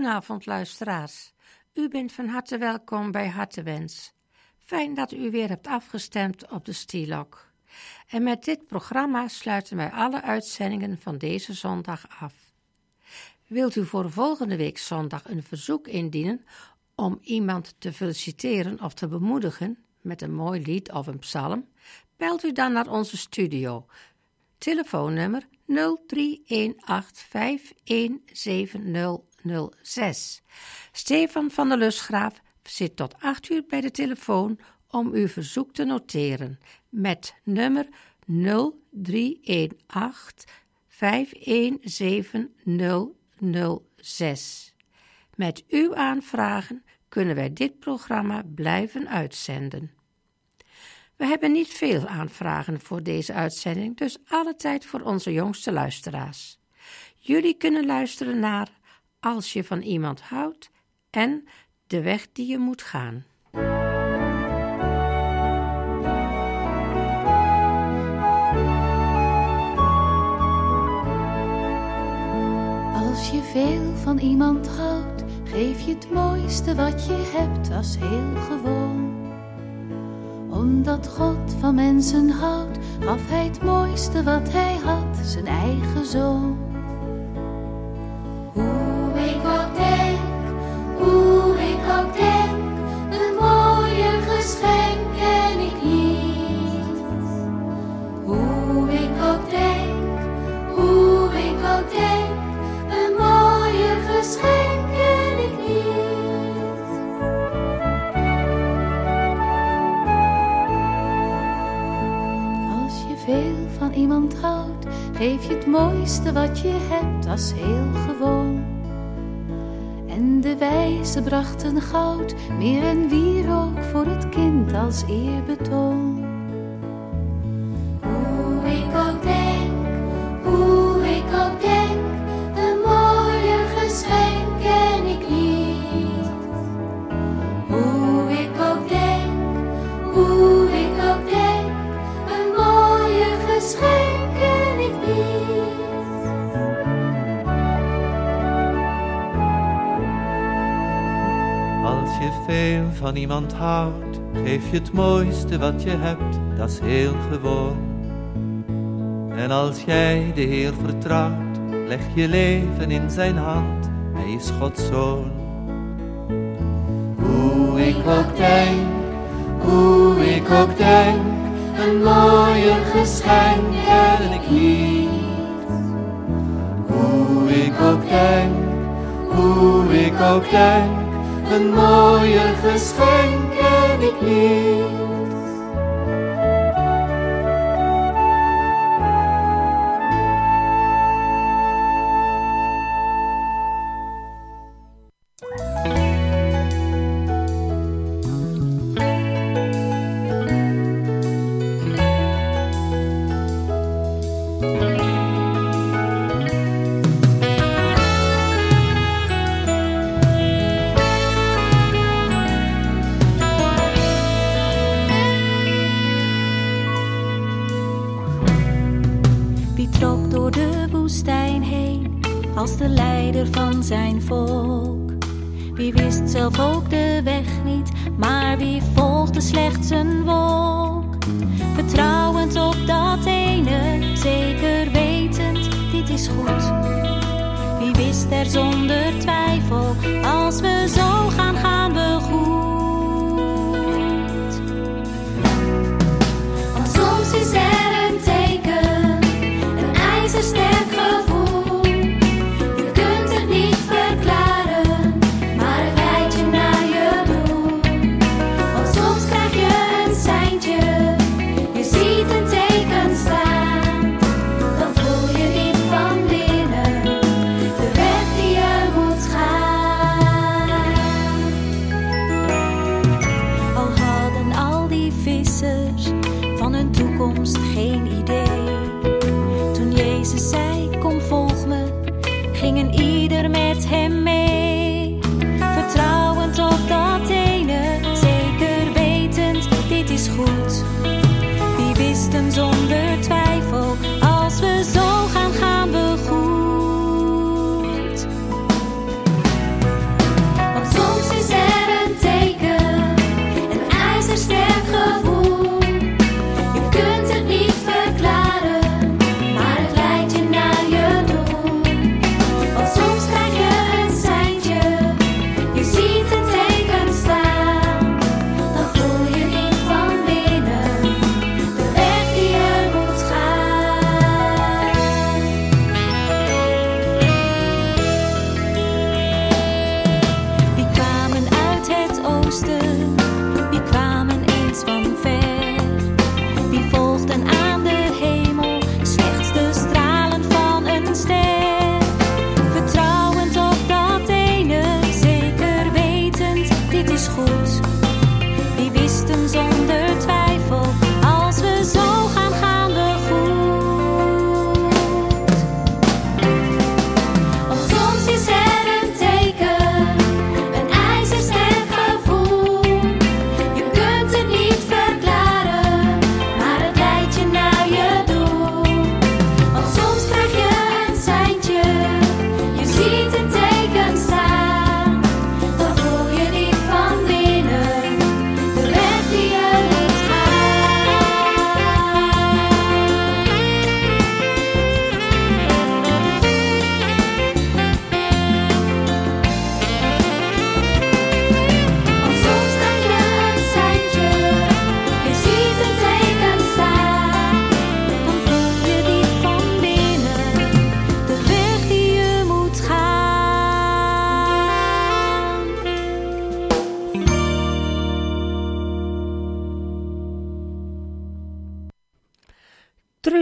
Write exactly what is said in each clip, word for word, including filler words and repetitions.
Goedenavond luisteraars. U bent van harte welkom bij Hartewens. Fijn dat u weer hebt afgestemd op de Stielok. En met dit programma sluiten wij alle uitzendingen van deze zondag af. Wilt u voor volgende week zondag een verzoek indienen om iemand te feliciteren of te bemoedigen met een mooi lied of een psalm? Belt u dan naar onze studio. Telefoonnummer nul drie een acht vijf een zeven nul nul zes. Stefan van der Lusgraaf zit tot acht uur bij de telefoon om uw verzoek te noteren met nummer nul drie een acht vijf een zeven nul nul zes. Met uw aanvragen kunnen wij dit programma blijven uitzenden. We hebben niet veel aanvragen voor deze uitzending, dus alle tijd voor onze jongste luisteraars. Jullie kunnen luisteren naar Als je van iemand houdt en De weg die je moet gaan. Als je veel van iemand houdt, geef je het mooiste wat je hebt als heel gewoon. Omdat God van mensen houdt, gaf hij het mooiste wat hij had, zijn eigen zoon. Hoe ik ook denk, hoe ik ook denk, een mooier geschenk ken ik niet. Hoe ik ook denk, hoe ik ook denk, een mooier geschenk ken ik niet. Als je veel van iemand houdt, geef je het mooiste wat je hebt als heel gewoon. En de wijzen brachten goud, meer en wierook voor het kind als eerbetoon. Hoe ik ook denk, hoe ik ook denk, een mooier geschenk ken ik niet. Hoe ik ook denk, hoe ik ook denk, een mooier geschenk ken ik niet. Als je veel van iemand houdt, geef je het mooiste wat je hebt, dat is heel gewoon. En als jij de Heer vertrouwt, leg je leven in zijn hand, hij is Gods zoon. Hoe ik ook denk, hoe ik ook denk, een mooier geschenk ken ik niet. Hoe ik ook denk, hoe ik ook denk, een mooier geschenk ken ik niet. Als de leider van zijn volk. Wie wist zelf ook de weg niet, maar wie volgde slechts een wolk. Vertrouwend op dat ene, zeker wetend, dit is goed. Wie wist er zonder twijfel, als we zo gaan, gaan we goed. Want soms is er een teken, een ijzersterk gevoel. Geen idee. Toen Jezus zei, kom volg me, gingen ieder met hem mee. Vertrouwend op dat ene, zeker wetend, dit is goed. Wie wisten zonder twijfel, als we zo gaan, gaan we goed.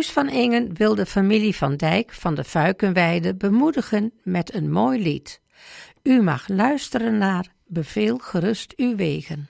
Truus van Ingen wil de familie Van Dijk van de Vuikenweide bemoedigen met een mooi lied. U mag luisteren naar Beveel gerust uw wegen.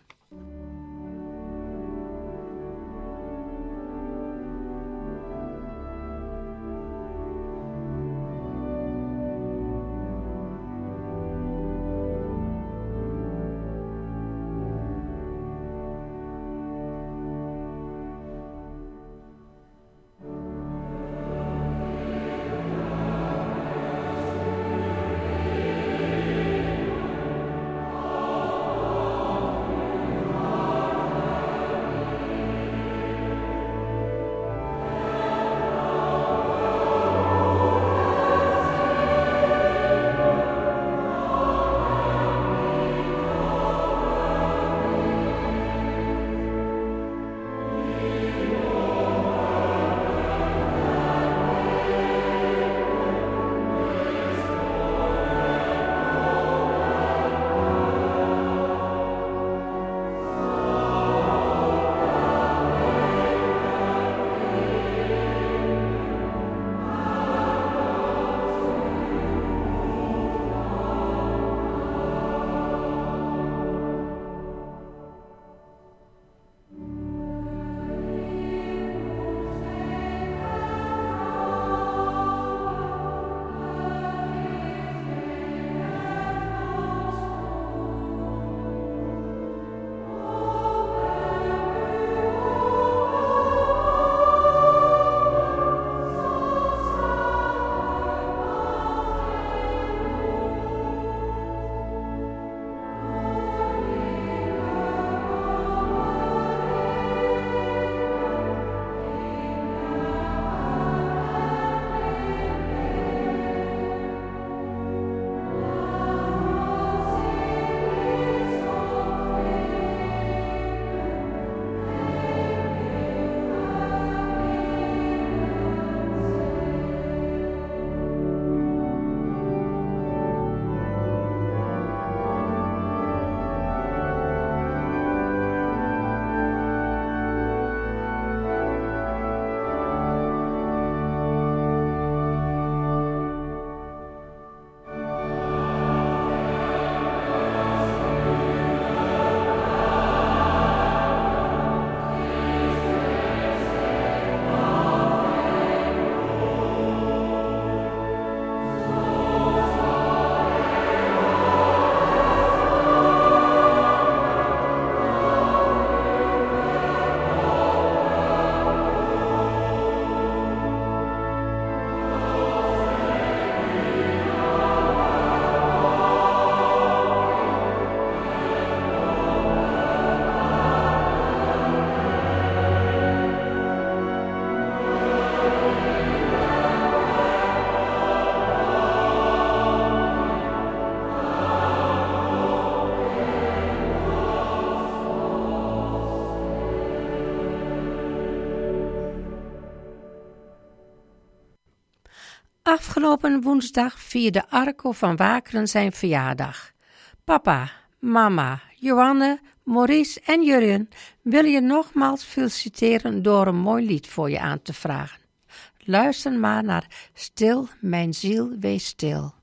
Afgelopen woensdag vierde Arco van Wakeren zijn verjaardag. Papa, mama, Johanne, Maurice en Jurjen willen je nogmaals feliciteren door een mooi lied voor je aan te vragen. Luister maar naar Stil, mijn ziel, wees stil.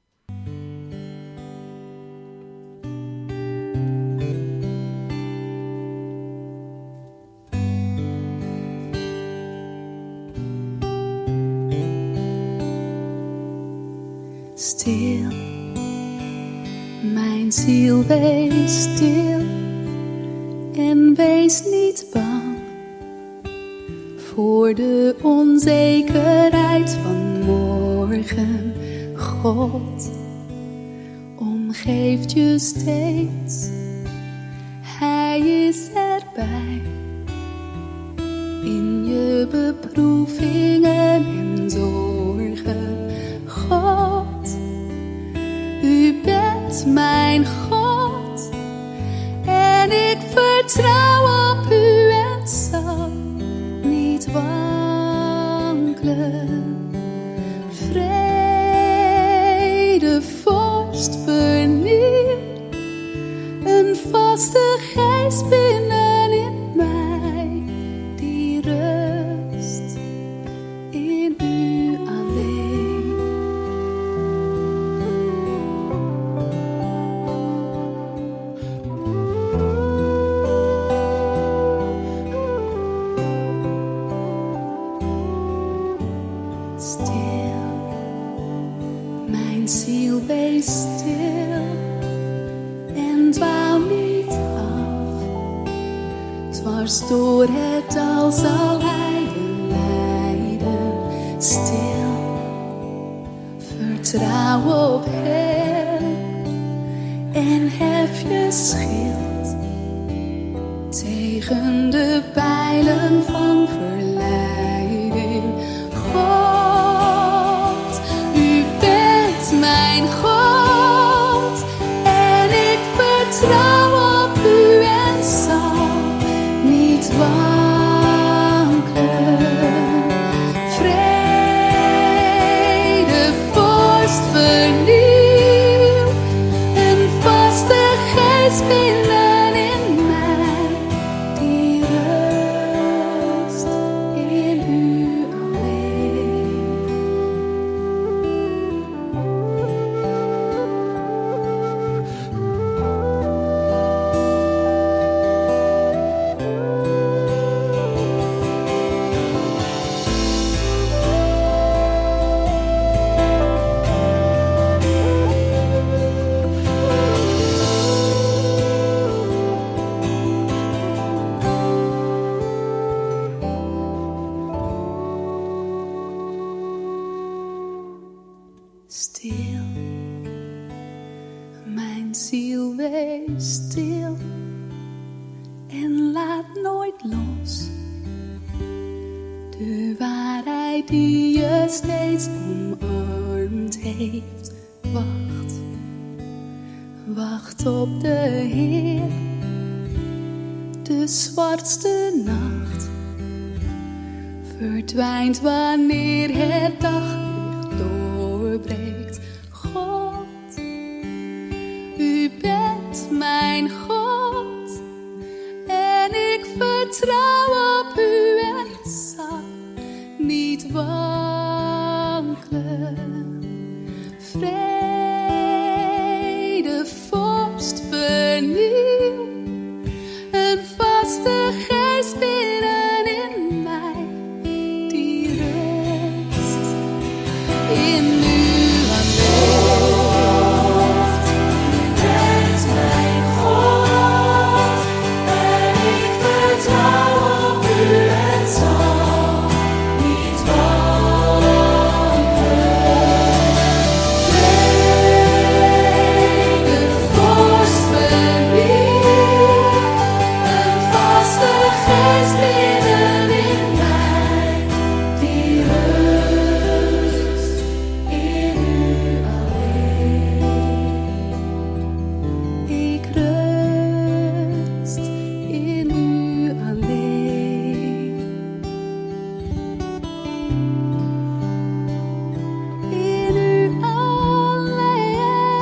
Stil, mijn ziel, wees stil en wees niet bang voor de onzekerheid van morgen. God omgeeft je steeds, Hij is erbij in je beproevingen en zorgen. God, U bent mijn God en ik vertrouw op U en zal niet wankelen. Vrede, vorst, vernieuw, een vaste geest binnenin mij die rust Dwars door het dal zal hij je leiden, stil, vertrouw op hem en hef je schild tegen de pijlen van verleiding. God, u bent mijn God en ik vertrouw op u en zal niet wankelen. Vrede, vorst, vernieuw, een vaste geest binnen in mij, die rust in u alleen. Stil, mijn ziel, wees stil en laat nooit los de waarheid die je steeds omarmd heeft. Wacht, wacht op de Heer, de zwartste nacht verdwijnt wanneer het daglicht doorbreekt. God, u bent mijn God en ik vertrouw op u en zal niet wankelen. Vrede, vorst, vernieuw, een vaste geest binnen in mij, die rust in u alleen. U bent mijn God en ik vertrouw op u en zal niet wankelen. Vrede, vorst, vernieuw, een vaste geest binnen in mij, die rust in u alleen. Ik rust in u alleen. In u alleen.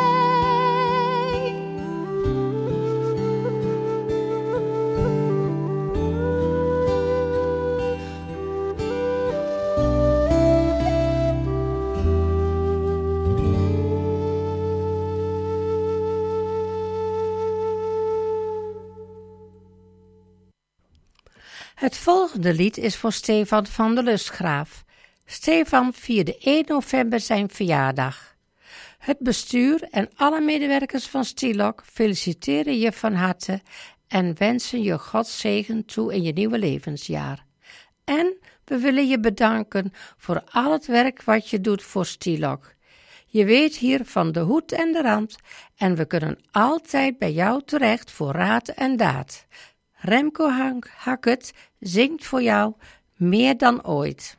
Het volgende lied is voor Stefan van der Lustgraaf. Stefan vierde één november zijn verjaardag. Het bestuur en alle medewerkers van Stielok feliciteren je van harte en wensen je Gods zegen toe in je nieuwe levensjaar. En we willen je bedanken voor al het werk wat je doet voor Stielok. Je weet hier van de hoed en de rand en we kunnen altijd bij jou terecht voor raad en daad. Remco Hank Hackert zingt voor jou meer dan ooit.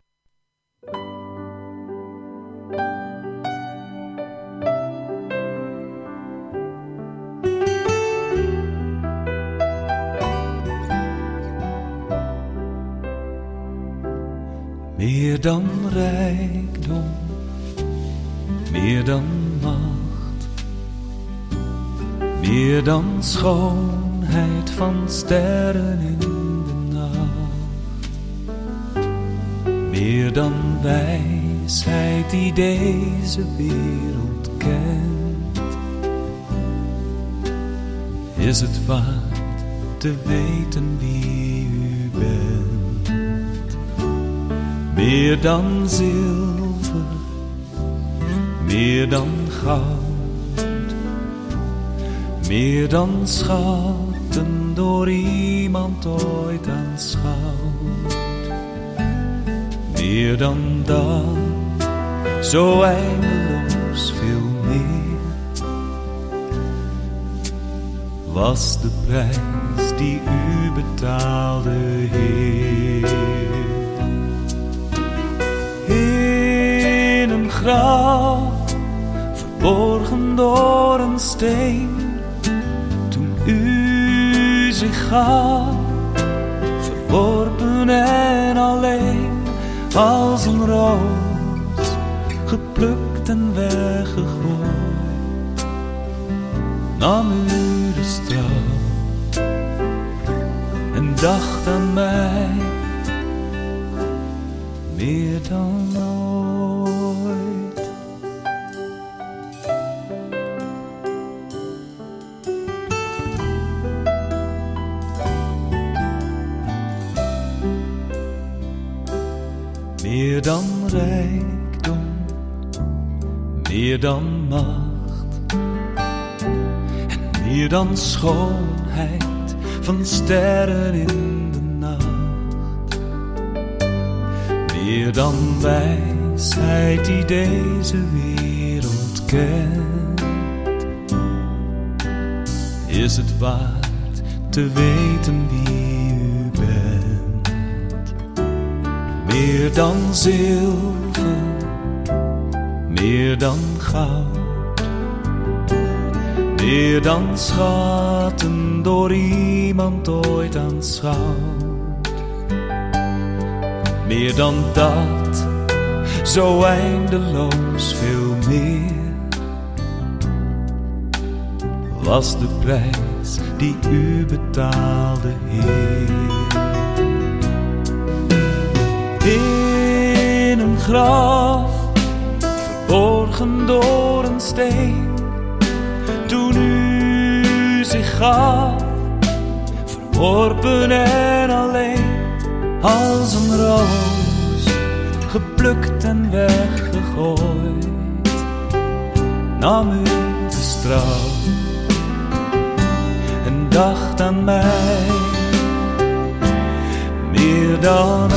Meer dan rijkdom, meer dan macht, meer dan schoonheid van sterren in de nacht, meer dan wijsheid die deze wereld kent, is het waard te weten wie u bent. Meer dan zilver, meer dan goud, Meer dan schatten door iemand ooit aanschouwd. Meer dan dat, zo eindeloos veel meer. Was de prijs die u betaalde, Heer. In een graf, verborgen door een steen, toen u zich gaf, verworpen en alleen, als een roos, geplukt en weggegooid, nam u de straf en dacht aan mij, meer dan ooit. Meer dan rijkdom, meer dan macht, en meer dan schoonheid van sterren in de nacht. Meer dan wijsheid die deze wereld kent, is het waard te weten wie u bent. Meer dan zilver, meer dan goud, meer dan schatten door iemand ooit aanschouwd. Meer dan dat, zo eindeloos veel meer, was de prijs die u betaalde, Heer. In een graf, verborgen door een steen, toen u zich gaf, verworpen en alleen, als een roos, geplukt en weggegooid, nam u de straf en dacht aan mij, meer dan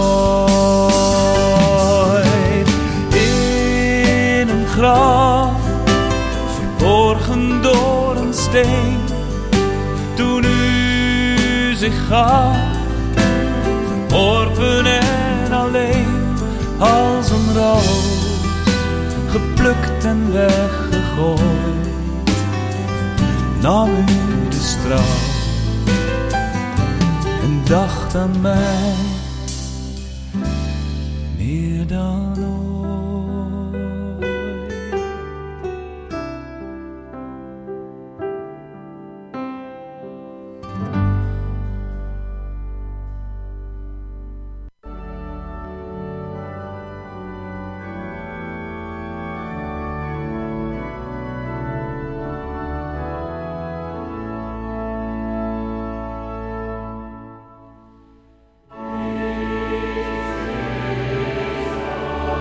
ooit. In een graf, verborgen door een steen, toen u zich gaf, verworpen en alleen, als een roos, geplukt en weggegooid, nam u de straf en dacht aan mij, meer dan ooit. Jezus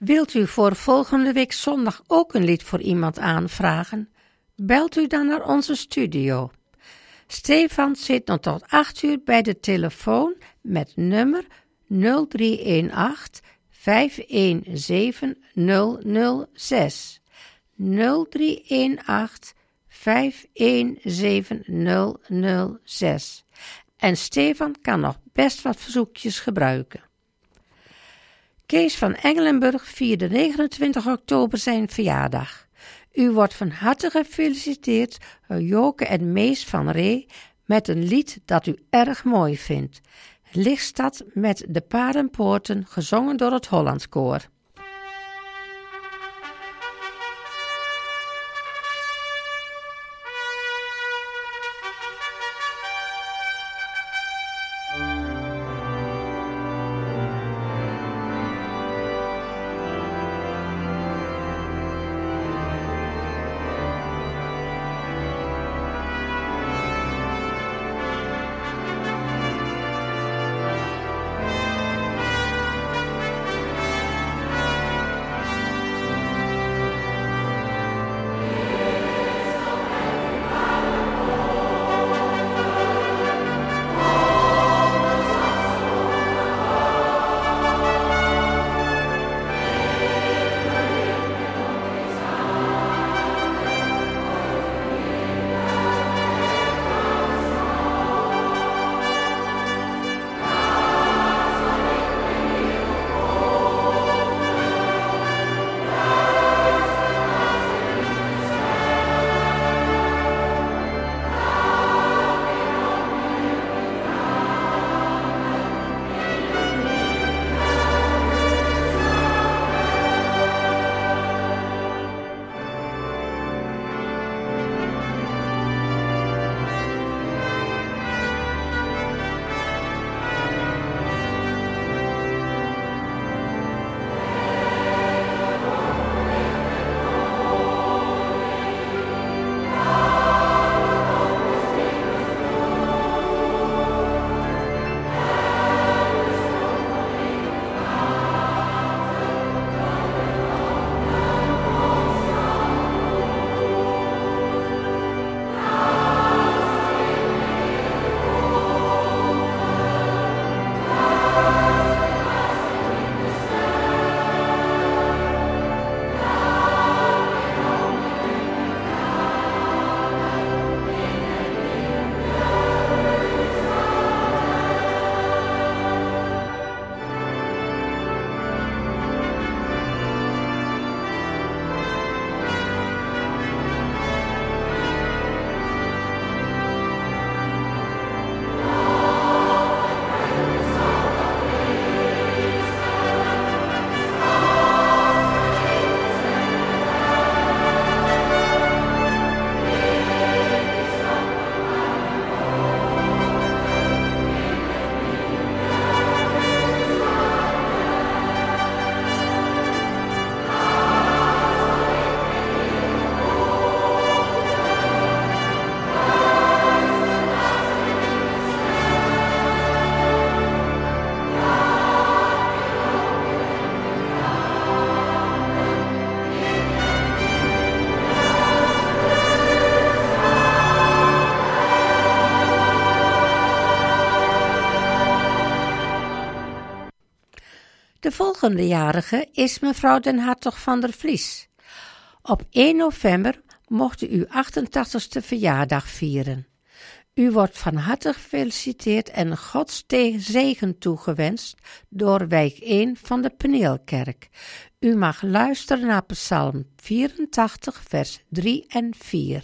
Wilt u voor volgende week zondag ook een lied voor iemand aanvragen? Belt u dan naar onze studio. Stefan zit nog tot acht uur bij de telefoon met nummer nul drie een acht vijf een zeven nul nul zes. nul drie een acht vijf een zeven nul nul zes. En Stefan kan nog best wat verzoekjes gebruiken. Kees van Engelenburg vierde negenentwintig oktober zijn verjaardag. U wordt van harte gefeliciteerd door Joke en Mees van Ree met een lied dat u erg mooi vindt. Lichtstad met de Paardenpoorten, gezongen door het Hollandkoor. De volgende jarige is mevrouw Den Hartog van der Vlies. Op één november mocht u uw achtentachtigste verjaardag vieren. U wordt van harte gefeliciteerd en Gods zegen toegewenst door wijk één van de Peneelkerk. U mag luisteren naar Psalm vierentachtig, vers drie en vier.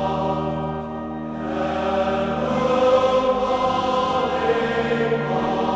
Oh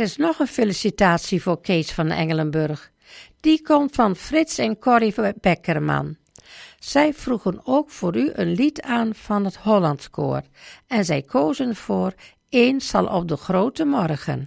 is nog een felicitatie voor Kees van Engelenburg. Die komt van Frits en Corrie Beckerman. Zij vroegen ook voor u een lied aan van het Hollandskoor en zij kozen voor Eens zal op de grote morgen.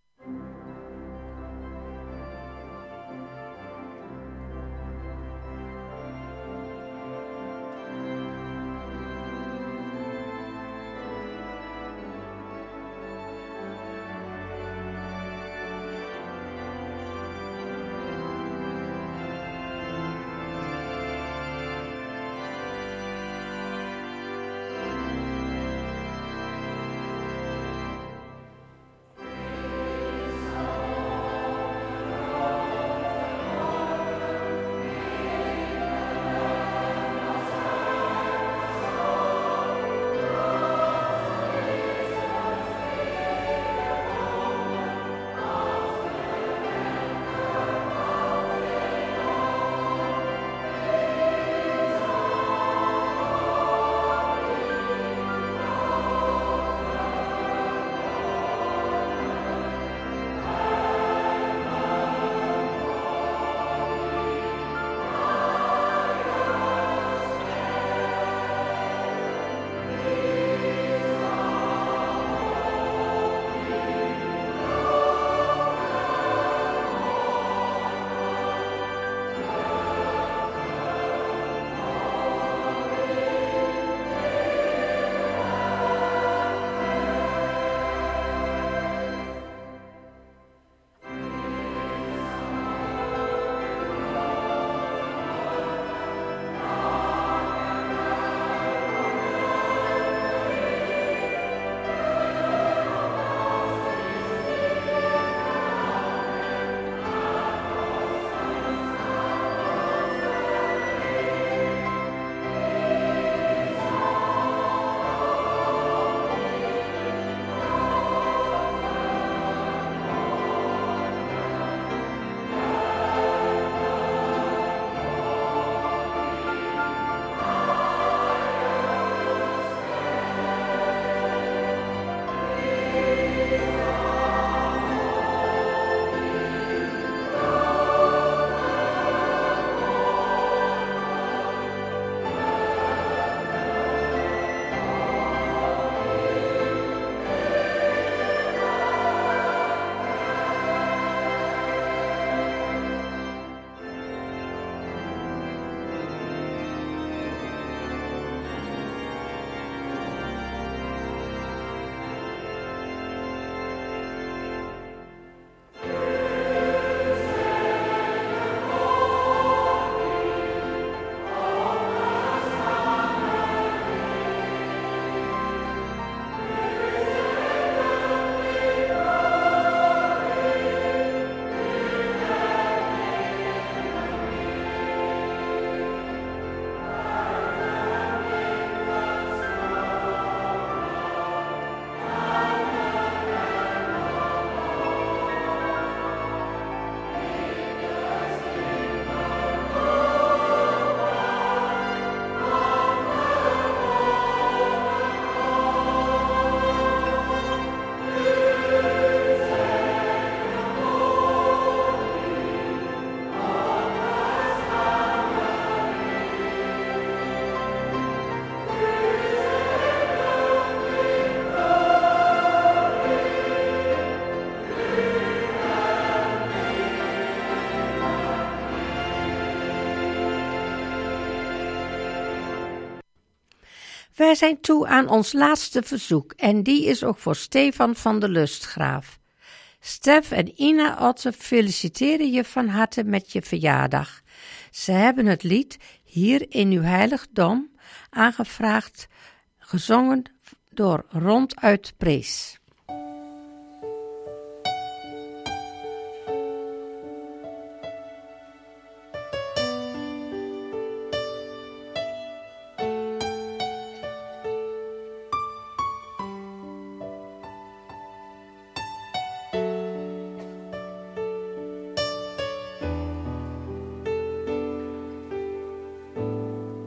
Wij zijn toe aan ons laatste verzoek en die is ook voor Stefan van der Lustgraaf. Stef en Ina Otte feliciteren je van harte met je verjaardag. Ze hebben het lied Hier in uw heiligdom aangevraagd, gezongen door Ronduit Prees.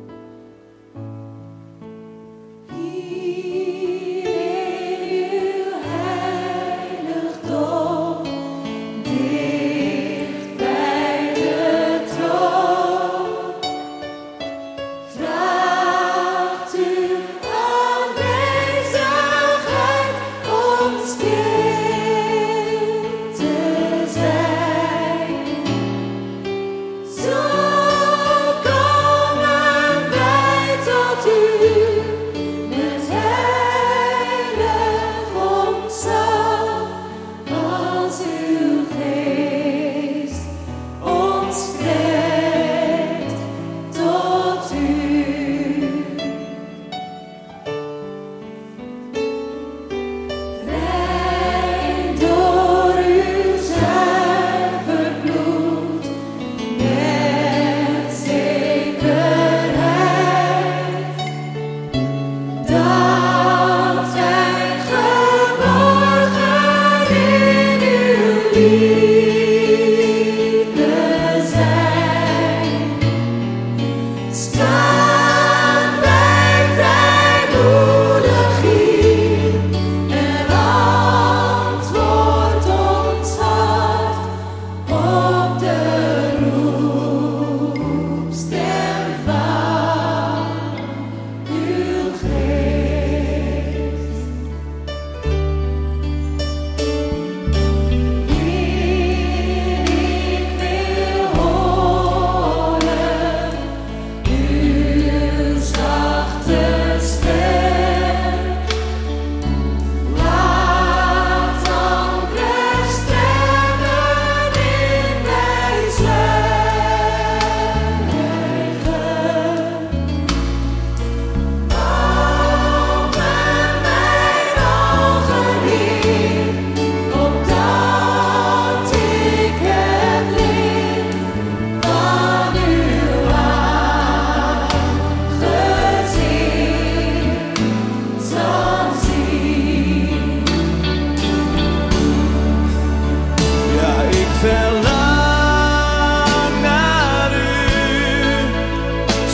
Hier in uw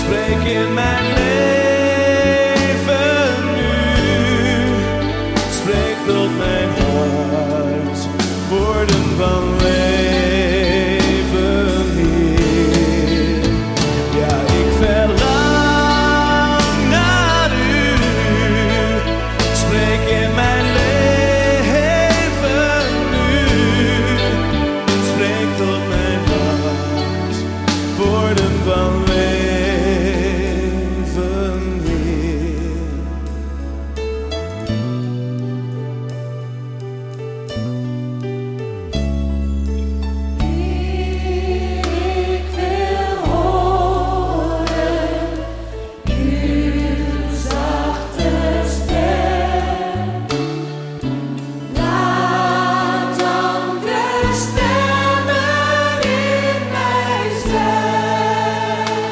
Spreek in mijn leven nu. Spreek tot mijn hart woorden van leven, Heer. Ja, ik verlang naar u. Spreek in mijn leven nu. Spreek tot mijn hart woorden van leven, Heer. Ik wil horen uw zachte stem. Laat dan de stemmen in mij zijn.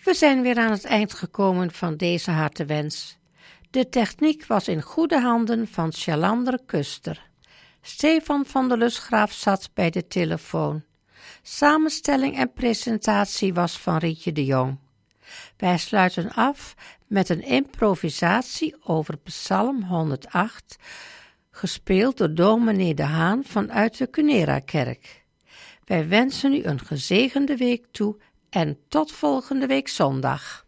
We zijn weer aan het eind gekomen van deze hartewens. De techniek was in goede handen van Sjalander Kuster. Stefan van der Lusgraaf zat bij de telefoon. Samenstelling en presentatie was van Rietje de Jong. Wij sluiten af met een improvisatie over Psalm honderdacht, gespeeld door dominee De Haan vanuit de Cunera-kerk. Wij wensen u een gezegende week toe en tot volgende week zondag.